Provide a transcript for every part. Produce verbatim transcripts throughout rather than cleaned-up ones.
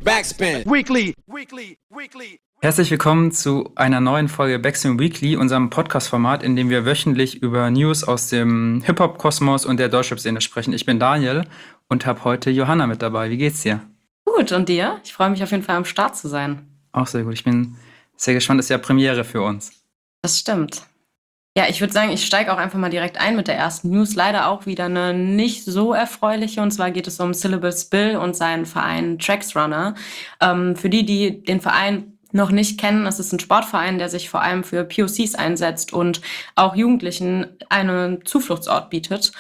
Backspin. Weekly. Weekly. Weekly. Herzlich willkommen zu einer neuen Folge Backspin Weekly, unserem Podcast-Format, in dem wir wöchentlich über News aus dem Hip-Hop-Kosmos und der Deutschrap-Szene sprechen. Ich bin Daniel und habe heute Johanna mit dabei. Wie geht's dir? Gut, und dir? Ich freue mich auf jeden Fall am Start zu sein. Auch sehr gut. Ich bin sehr gespannt. Das ist ja Premiere für uns. Das stimmt. Ja, ich würde sagen, ich steige auch einfach mal direkt ein mit der ersten News. Leider auch wieder eine nicht so erfreuliche. Und zwar geht es um Syllable Spill und seinen Verein Traxrunner. Ähm, für die, die den Verein noch nicht kennen, es ist ein Sportverein, der sich vor allem für P O Cs einsetzt und auch Jugendlichen einen Zufluchtsort bietet.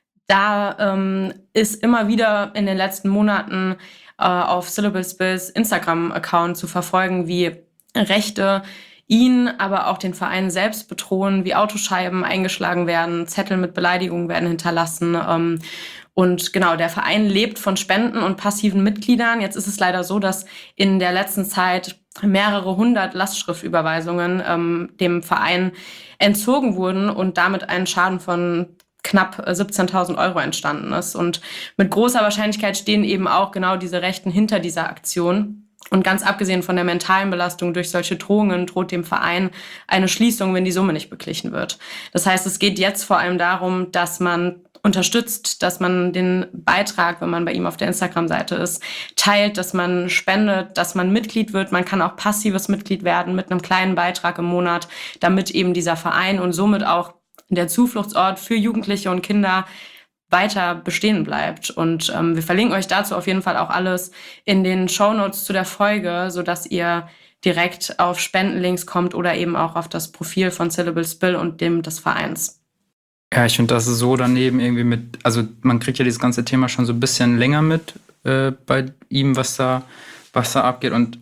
Da ähm, ist immer wieder in den letzten Monaten äh, auf Syllable Spills Instagram-Account zu verfolgen, wie Rechte ihn, aber auch den Verein selbst bedrohen, wie Autoscheiben eingeschlagen werden, Zettel mit Beleidigungen werden hinterlassen. Ähm, und genau, der Verein lebt von Spenden und passiven Mitgliedern. Jetzt ist es leider so, dass in der letzten Zeit mehrere hundert Lastschriftüberweisungen ähm, dem Verein entzogen wurden und damit ein Schaden von knapp siebzehntausend Euro entstanden ist. Und mit großer Wahrscheinlichkeit stehen eben auch genau diese Rechten hinter dieser Aktion. Und ganz abgesehen von der mentalen Belastung durch solche Drohungen droht dem Verein eine Schließung, wenn die Summe nicht beglichen wird. Das heißt, es geht jetzt vor allem darum, dass man unterstützt, dass man den Beitrag, wenn man bei ihm auf der Instagram-Seite ist, teilt, dass man spendet, dass man Mitglied wird. Man kann auch passives Mitglied werden mit einem kleinen Beitrag im Monat, damit eben dieser Verein und somit auch der Zufluchtsort für Jugendliche und Kinder weiter bestehen bleibt. Und ähm, wir verlinken euch dazu auf jeden Fall auch alles in den Shownotes zu der Folge, sodass ihr direkt auf Spendenlinks kommt oder eben auch auf das Profil von Syllable Spill und dem des Vereins. Ja, ich finde das ist so daneben irgendwie mit, also man kriegt ja dieses ganze Thema schon so ein bisschen länger mit äh, bei ihm, was da, was da abgeht. Und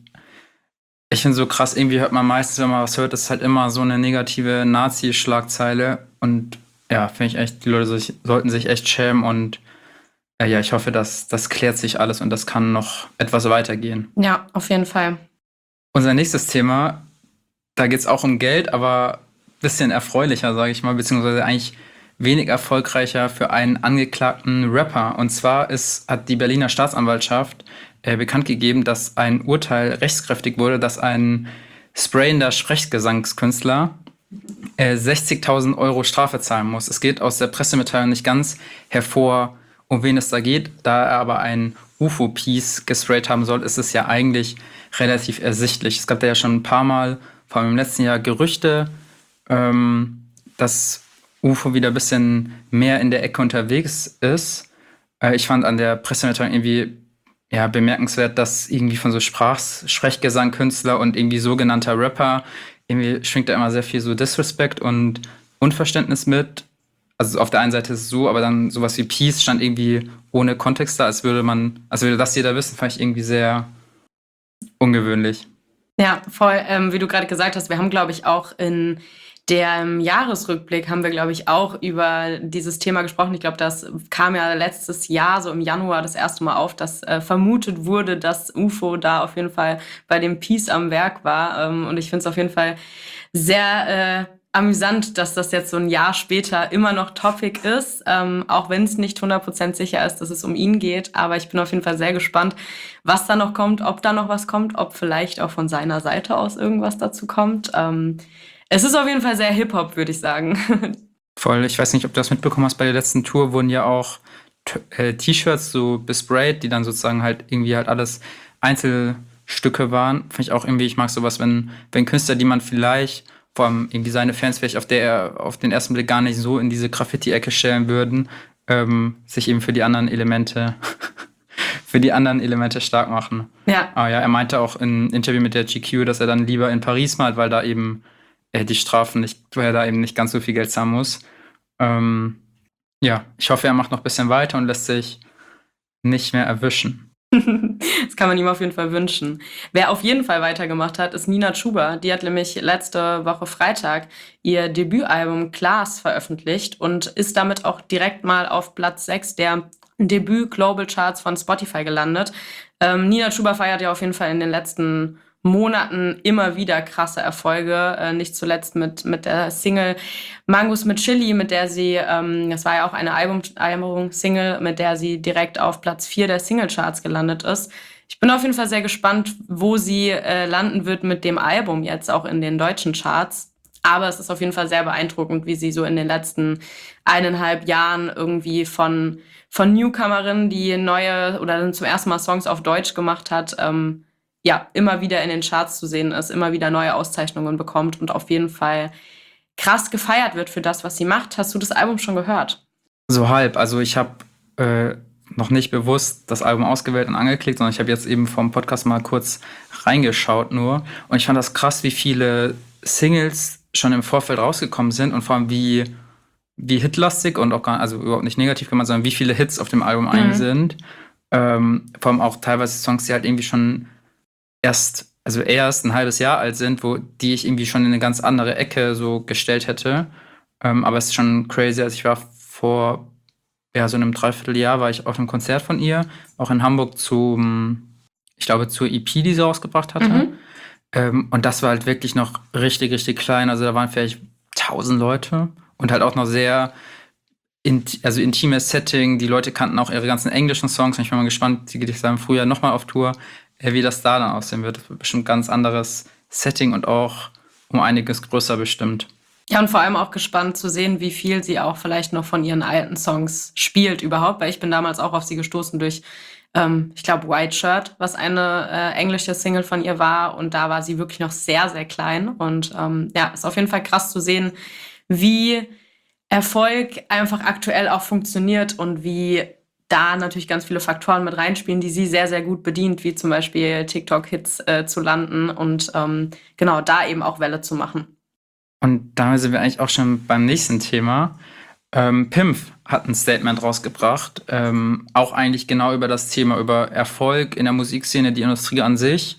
ich finde so krass, irgendwie hört man meistens, wenn man was hört, ist halt immer so eine negative Nazi-Schlagzeile. Und ja, finde ich echt, die Leute sich, sollten sich echt schämen. Und äh, ja, ich hoffe, dass das klärt sich alles und das kann noch etwas weitergehen. Ja, auf jeden Fall. Unser nächstes Thema, da geht es auch um Geld, aber ein bisschen erfreulicher, sage ich mal, beziehungsweise eigentlich wenig erfolgreicher für einen angeklagten Rapper. Und zwar ist, hat die Berliner Staatsanwaltschaft äh, bekannt gegeben, dass ein Urteil rechtskräftig wurde, dass ein sprayender Sprechgesangskünstler äh, sechzigtausend Euro Strafe zahlen muss. Es geht aus der Pressemitteilung nicht ganz hervor, um wen es da geht. Da er aber ein U F O-Piece gesprayt haben soll, ist es ja eigentlich relativ ersichtlich. Es gab da ja schon ein paar Mal, vor allem im letzten Jahr, Gerüchte, ähm, dass U F O wieder ein bisschen mehr in der Ecke unterwegs ist. Äh, ich fand an der Pressemitteilung irgendwie ja, bemerkenswert, dass irgendwie von so Sprach Sprechgesangkünstler und irgendwie sogenannter Rapper irgendwie schwingt da immer sehr viel so Disrespect und Unverständnis mit. Also auf der einen Seite ist es so, aber dann sowas wie Peace stand irgendwie ohne Kontext da, als würde man, als würde das jeder wissen, fand ich irgendwie sehr ungewöhnlich. Ja, voll, ähm, wie du gerade gesagt hast, wir haben, glaube ich, auch in dem Jahresrückblick haben wir, glaube ich, auch über dieses Thema gesprochen. Ich glaube, das kam ja letztes Jahr, so im Januar, das erste Mal auf, dass äh, vermutet wurde, dass U F O da auf jeden Fall bei dem Peace am Werk war. Ähm, und ich finde es auf jeden Fall sehr äh, amüsant, dass das jetzt so ein Jahr später immer noch Topic ist, ähm, auch wenn es nicht hundert Prozent sicher ist, dass es um ihn geht. Aber ich bin auf jeden Fall sehr gespannt, was da noch kommt, ob da noch was kommt, ob vielleicht auch von seiner Seite aus irgendwas dazu kommt. Ähm, Es ist auf jeden Fall sehr Hip-Hop, würde ich sagen. Voll, ich weiß nicht, ob du das mitbekommen hast, bei der letzten Tour wurden ja auch t- äh, T-Shirts so besprayt, die dann sozusagen halt irgendwie halt alles Einzelstücke waren. Finde ich auch irgendwie, ich mag sowas, wenn, wenn Künstler, die man vielleicht, vor allem irgendwie seine Fans vielleicht auf der auf den ersten Blick gar nicht so in diese Graffiti-Ecke stellen würden, ähm, sich eben für die anderen Elemente für die anderen Elemente stark machen. Ja. Aber ja, er meinte auch im Interview mit der G Q, dass er dann lieber in Paris malt, weil da eben äh, die Strafen nicht, weil er da eben nicht ganz so viel Geld zahlen muss. Ähm, ja, ich hoffe, er macht noch ein bisschen weiter und lässt sich nicht mehr erwischen. Das kann man ihm auf jeden Fall wünschen. Wer auf jeden Fall weitergemacht hat, ist Nina Chuba. Die hat nämlich letzte Woche Freitag ihr Debütalbum Class veröffentlicht und ist damit auch direkt mal auf Platz sechs der Debüt Global Charts von Spotify gelandet. Ähm, Nina Chuba feiert ja auf jeden Fall in den letzten Monaten immer wieder krasse Erfolge, äh, nicht zuletzt mit, mit der Single Mangos mit Chili, mit der sie, ähm, das war ja auch eine Album, Album-Single, mit der sie direkt auf Platz vier der Singlecharts gelandet ist. Ich bin auf jeden Fall sehr gespannt, wo sie äh, landen wird mit dem Album jetzt auch in den deutschen Charts. Aber es ist auf jeden Fall sehr beeindruckend, wie sie so in den letzten eineinhalb Jahren irgendwie von, von Newcomerin, die neue oder dann zum ersten Mal Songs auf Deutsch gemacht hat, ähm, ja, immer wieder in den Charts zu sehen ist, immer wieder neue Auszeichnungen bekommt und auf jeden Fall krass gefeiert wird für das, was sie macht. Hast du das Album schon gehört? So halb. Also ich habe äh, noch nicht bewusst das Album ausgewählt und angeklickt, sondern ich habe jetzt eben vom Podcast mal kurz reingeschaut nur. Und ich fand das krass, wie viele Singles schon im Vorfeld rausgekommen sind und vor allem wie, wie hitlastig und auch gar, also überhaupt nicht negativ gemeint, sondern wie viele Hits auf dem Album ein Mhm. sind. Ähm, vor allem auch teilweise Songs, die halt irgendwie schon erst, also erst ein halbes Jahr alt sind, wo die ich irgendwie schon in eine ganz andere Ecke so gestellt hätte. Ähm, aber es ist schon crazy. Also ich war vor ja, so einem Dreivierteljahr war ich auf einem Konzert von ihr, auch in Hamburg zum, ich glaube, zur E P, die sie rausgebracht hatte. Mhm. Ähm, und das war halt wirklich noch richtig, richtig klein. Also da waren vielleicht tausend Leute und halt auch noch sehr int also intimes Setting. Die Leute kannten auch ihre ganzen englischen Songs. Und ich bin mal gespannt, sie geht jetzt im Frühjahr nochmal auf Tour, äh, wie das da dann aussehen wird. Das wird bestimmt ein ganz anderes Setting und auch um einiges größer bestimmt. Ja, und vor allem auch gespannt zu sehen, wie viel sie auch vielleicht noch von ihren alten Songs spielt überhaupt, weil ich bin damals auch auf sie gestoßen durch, ähm, ich glaube, White Shirt, was eine äh, englische Single von ihr war. Und da war sie wirklich noch sehr, sehr klein. Und ähm, ja, ist auf jeden Fall krass zu sehen, wie Erfolg einfach aktuell auch funktioniert und wie da natürlich ganz viele Faktoren mit reinspielen, die sie sehr, sehr gut bedient, wie zum Beispiel TikTok-Hits äh, zu landen und ähm, genau da eben auch Welle zu machen. Und damit sind wir eigentlich auch schon beim nächsten Thema. Ähm, Pimpf hat ein Statement rausgebracht, ähm, auch eigentlich genau über das Thema, über Erfolg in der Musikszene, die Industrie an sich,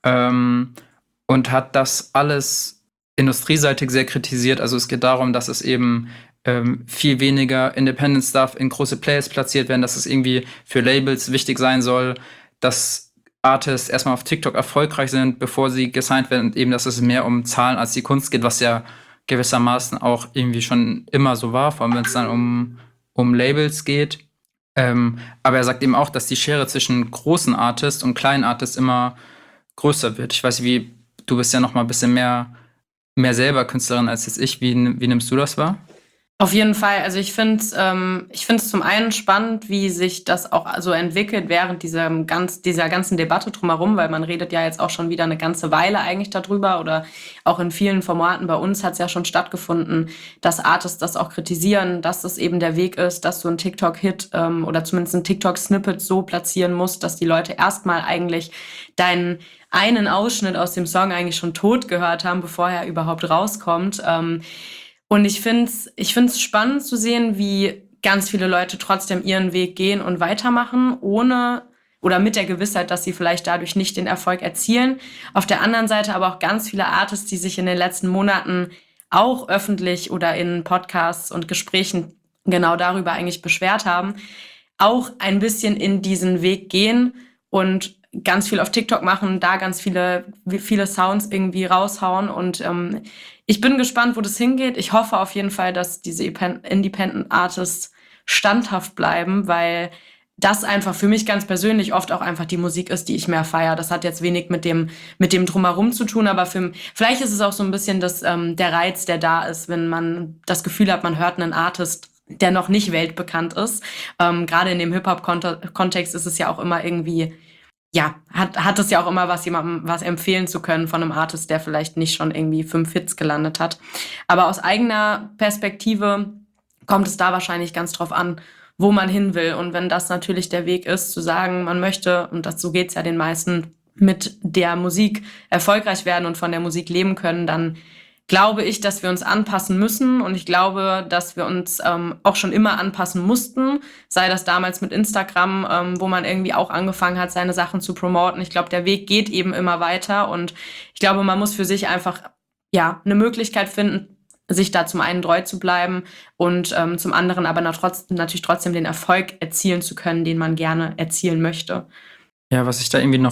ähm, und hat das alles industrieseitig sehr kritisiert. Also es geht darum, dass es eben ähm, viel weniger Independent Stuff in große Plays platziert werden, dass es irgendwie für Labels wichtig sein soll, dass Artists erstmal auf TikTok erfolgreich sind, bevor sie gesigned werden, und eben, dass es mehr um Zahlen als die Kunst geht, was ja gewissermaßen auch irgendwie schon immer so war, vor allem wenn es dann um, um Labels geht. Ähm, aber er sagt eben auch, dass die Schere zwischen großen Artists und kleinen Artists immer größer wird. Ich weiß nicht, wie, du bist ja noch mal ein bisschen mehr, mehr selber Künstlerin als jetzt ich. Wie, wie nimmst du das wahr? Auf jeden Fall. Also ich finde es ähm, ich finde es zum einen spannend, wie sich das auch so entwickelt während dieser, ganz, dieser ganzen Debatte drumherum, weil man redet ja jetzt auch schon wieder eine ganze Weile eigentlich darüber oder auch in vielen Formaten bei uns hat es ja schon stattgefunden, dass Artists das auch kritisieren, dass das eben der Weg ist, dass du einen TikTok-Hit ähm, oder zumindest einen TikTok-Snippet so platzieren musst, dass die Leute erstmal eigentlich deinen einen Ausschnitt aus dem Song eigentlich schon tot gehört haben, bevor er überhaupt rauskommt. Ähm, Und ich finde es ich find's spannend zu sehen, wie ganz viele Leute trotzdem ihren Weg gehen und weitermachen, ohne oder mit der Gewissheit, dass sie vielleicht dadurch nicht den Erfolg erzielen. Auf der anderen Seite aber auch ganz viele Artists, die sich in den letzten Monaten auch öffentlich oder in Podcasts und Gesprächen genau darüber eigentlich beschwert haben, auch ein bisschen in diesen Weg gehen und ganz viel auf TikTok machen, da ganz viele, viele Sounds irgendwie raushauen und ähm, ich bin gespannt, wo das hingeht. Ich hoffe auf jeden Fall, dass diese Independent Artists standhaft bleiben, weil das einfach für mich ganz persönlich oft auch einfach die Musik ist, die ich mehr feiere. Das hat jetzt wenig mit dem mit dem Drumherum zu tun, aber für, vielleicht ist es auch so ein bisschen das, ähm, der Reiz, der da ist, wenn man das Gefühl hat, man hört einen Artist, der noch nicht weltbekannt ist. Ähm, gerade in dem Hip-Hop-Kontext ist es ja auch immer irgendwie ja, hat, hat es ja auch immer was, jemandem was empfehlen zu können von einem Artist, der vielleicht nicht schon irgendwie fünf Hits gelandet hat. Aber aus eigener Perspektive kommt es da wahrscheinlich ganz drauf an, wo man hin will. Und wenn das natürlich der Weg ist, zu sagen, man möchte, und das, so geht's ja den meisten, mit der Musik erfolgreich werden und von der Musik leben können, dann glaube ich, dass wir uns anpassen müssen und ich glaube, dass wir uns ähm, auch schon immer anpassen mussten, sei das damals mit Instagram, ähm, wo man irgendwie auch angefangen hat, seine Sachen zu promoten. Ich glaube, der Weg geht eben immer weiter und ich glaube, man muss für sich einfach ja eine Möglichkeit finden, sich da zum einen treu zu bleiben und ähm, zum anderen aber na, trotz, natürlich trotzdem den Erfolg erzielen zu können, den man gerne erzielen möchte. Ja, was ich da irgendwie noch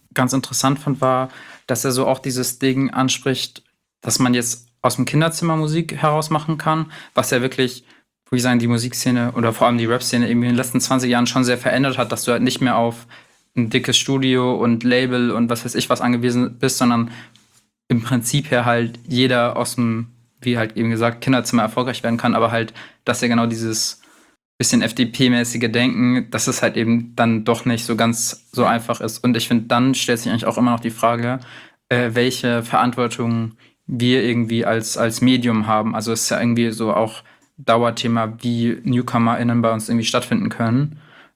ganz interessant fand, war, dass er so auch dieses Ding anspricht, dass man jetzt aus dem Kinderzimmer Musik heraus machen kann, was ja wirklich, würde ich sagen, die Musikszene oder vor allem die Rap-Szene irgendwie in den letzten zwanzig Jahren schon sehr verändert hat, dass du halt nicht mehr auf ein dickes Studio und Label und was weiß ich was angewiesen bist, sondern im Prinzip her halt jeder aus dem, wie halt eben gesagt, Kinderzimmer erfolgreich werden kann, aber halt, dass er genau dieses bisschen F D P-mäßige Denken, dass es halt eben dann doch nicht so ganz so einfach ist. Und ich finde, dann stellt sich eigentlich auch immer noch die Frage, äh, welche Verantwortung wir irgendwie als, als Medium haben. Also es ist ja irgendwie so auch Dauerthema, wie NewcomerInnen bei uns irgendwie stattfinden können.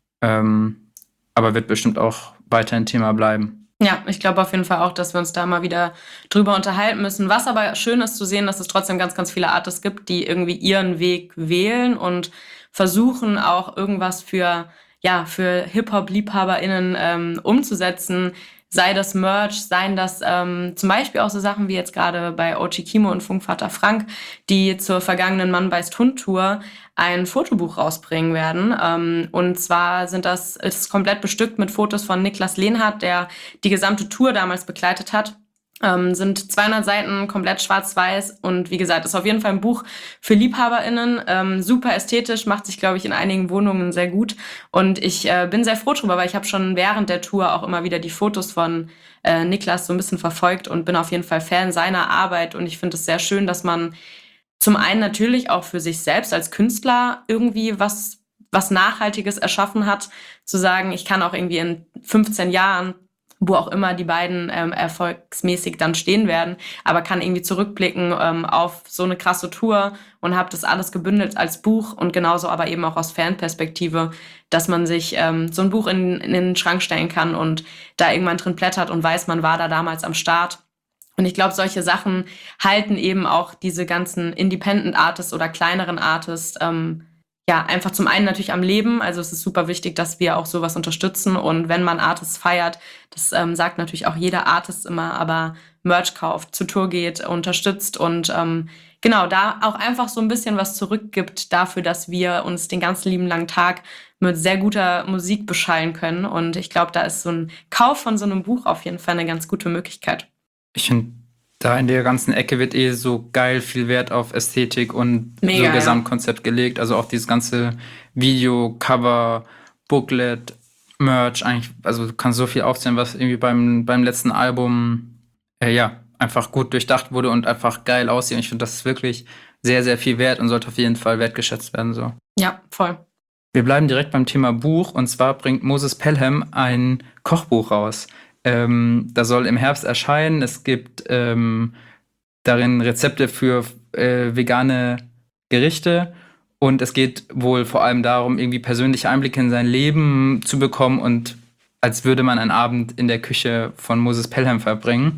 Ähm, aber wird bestimmt auch weiterhin Thema bleiben. Ja, ich glaube auf jeden Fall auch, dass wir uns da mal wieder drüber unterhalten müssen. Was aber schön ist zu sehen, dass es trotzdem ganz, ganz viele Artists gibt, die irgendwie ihren Weg wählen und versuchen auch irgendwas für, ja, für Hip-Hop-LiebhaberInnen ähm, umzusetzen. Sei das Merch, seien das ähm, zum Beispiel auch so Sachen wie jetzt gerade bei O G Kimo und Funkvater Frank, die zur vergangenen Mann beißt Hund Tour ein Fotobuch rausbringen werden. Ähm, und zwar sind das, ist es komplett bestückt mit Fotos von Niklas Lehnhardt, der die gesamte Tour damals begleitet hat. Ähm, sind zweihundert Seiten, komplett schwarz-weiß und wie gesagt, ist auf jeden Fall ein Buch für LiebhaberInnen. Ähm, super ästhetisch, macht sich, glaube ich, in einigen Wohnungen sehr gut und ich äh, bin sehr froh drüber, weil ich habe schon während der Tour auch immer wieder die Fotos von äh, Niklas so ein bisschen verfolgt und bin auf jeden Fall Fan seiner Arbeit und ich finde es sehr schön, dass man zum einen natürlich auch für sich selbst als Künstler irgendwie was, was Nachhaltiges erschaffen hat, zu sagen, ich kann auch irgendwie in fünfzehn Jahren, wo auch immer die beiden ähm, erfolgsmäßig dann stehen werden, aber kann irgendwie zurückblicken ähm, auf so eine krasse Tour und habe das alles gebündelt als Buch und genauso aber eben auch aus Fanperspektive, dass man sich ähm, so ein Buch in, in den Schrank stellen kann und da irgendwann drin blättert und weiß, man war da damals am Start. Und ich glaube, solche Sachen halten eben auch diese ganzen Independent Artists oder kleineren Artists ähm, ja, einfach zum einen natürlich am Leben. Also es ist super wichtig, dass wir auch sowas unterstützen. Und wenn man Artists feiert, das ähm, sagt natürlich auch jeder Artist immer, aber Merch kauft, zur Tour geht, unterstützt und ähm, genau, da auch einfach so ein bisschen was zurückgibt dafür, dass wir uns den ganzen lieben langen Tag mit sehr guter Musik beschallen können. Und ich glaube, da ist so ein Kauf von so einem Buch auf jeden Fall eine ganz gute Möglichkeit. Ich finde, da in der ganzen Ecke wird eh so geil viel Wert auf Ästhetik und Mega, so Gesamtkonzept gelegt. Also auch dieses ganze Video, Cover, Booklet, Merch, eigentlich, also du kannst so viel aufzählen, was irgendwie beim, beim letzten Album äh, ja, einfach gut durchdacht wurde und einfach geil aussieht. Und ich finde, das ist wirklich sehr, sehr viel wert und sollte auf jeden Fall wertgeschätzt werden. So. Ja, voll. Wir bleiben direkt beim Thema Buch und zwar bringt Moses Pelham ein Kochbuch raus. Ähm, das soll im Herbst erscheinen. Es gibt ähm, darin Rezepte für äh, vegane Gerichte und es geht wohl vor allem darum, irgendwie persönliche Einblicke in sein Leben zu bekommen und als würde man einen Abend in der Küche von Moses Pelham verbringen.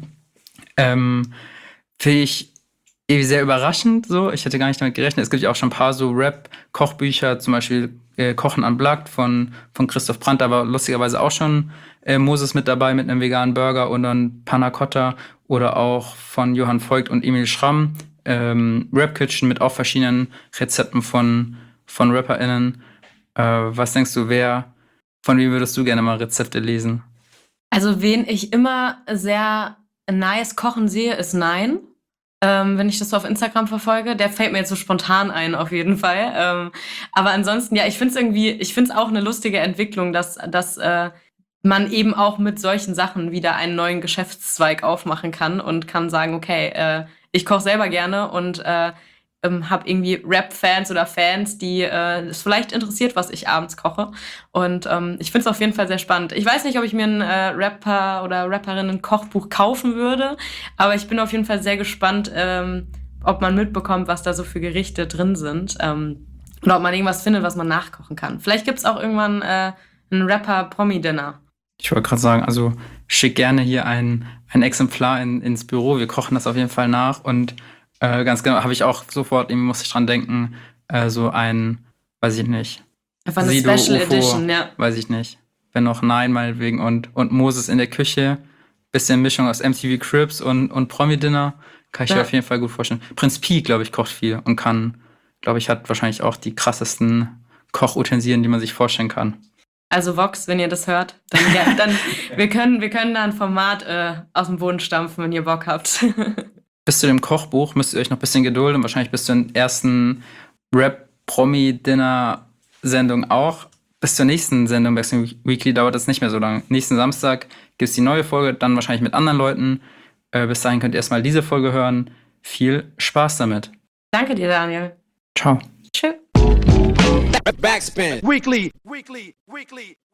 Ähm, Finde ich irgendwie sehr überraschend so. Ich hätte gar nicht damit gerechnet. Es gibt ja auch schon ein paar so Rap-Kochbücher, zum Beispiel äh, Kochen Unplugged von, von Christoph Brandt, da war lustigerweise auch schon äh, Moses mit dabei mit einem veganen Burger und dann Panna Cotta oder auch von Johann Voigt und Emil Schramm, ähm, Rap Kitchen mit auch verschiedenen Rezepten von, von RapperInnen. Äh, was denkst du, wer, von wem würdest du gerne mal Rezepte lesen? Also wen ich immer sehr nice kochen sehe, ist Nein. Ähm, wenn ich das so auf Instagram verfolge, der fällt mir jetzt so spontan ein, auf jeden Fall. Ähm, aber ansonsten, ja, ich finde es irgendwie, ich finde es auch eine lustige Entwicklung, dass, dass äh, man eben auch mit solchen Sachen wieder einen neuen Geschäftszweig aufmachen kann und kann sagen, okay, äh, ich koche selber gerne und äh, ähm, habe irgendwie Rap-Fans oder Fans, die äh, es vielleicht interessiert, was ich abends koche. Und ähm, ich finde es auf jeden Fall sehr spannend. Ich weiß nicht, ob ich mir ein äh, Rapper oder Rapperinnen Kochbuch kaufen würde, aber ich bin auf jeden Fall sehr gespannt, ähm, ob man mitbekommt, was da so für Gerichte drin sind. Ähm, oder ob man irgendwas findet, was man nachkochen kann. Vielleicht gibt es auch irgendwann äh, ein Rapper-Promi-Dinner. Ich wollte gerade sagen, also schick gerne hier ein, ein Exemplar in, ins Büro. Wir kochen das auf jeden Fall nach und Äh, ganz genau, habe ich auch sofort, irgendwie musste ich dran denken, äh, so ein, weiß ich nicht, Einfach eine Sido, Special U F O, Edition, ja. weiß ich nicht. Wenn noch Nein, meinetwegen, und, und Moses in der Küche, bisschen Mischung aus M T V Cribs und, und Promi-Dinner, kann ich Ja. dir auf jeden Fall gut vorstellen. Prinz Pi, glaube ich, kocht viel und kann, glaube ich, hat wahrscheinlich auch die krassesten Kochutensilien, die man sich vorstellen kann. Also Vox, wenn ihr das hört, dann, ja, dann wir können, wir können da ein Format äh, aus dem Boden stampfen, wenn ihr Bock habt. Bis zu dem Kochbuch müsst ihr euch noch ein bisschen gedulden. Wahrscheinlich bis zur ersten Rap-Promi-Dinner-Sendung auch. Bis zur nächsten Sendung Backspin Weekly dauert das nicht mehr so lange. Nächsten Samstag gibt es die neue Folge, dann wahrscheinlich mit anderen Leuten. Äh, bis dahin könnt ihr erstmal diese Folge hören. Viel Spaß damit. Danke dir, Daniel. Ciao. Tschüss. Backspin. Weekly. Weekly. Weekly.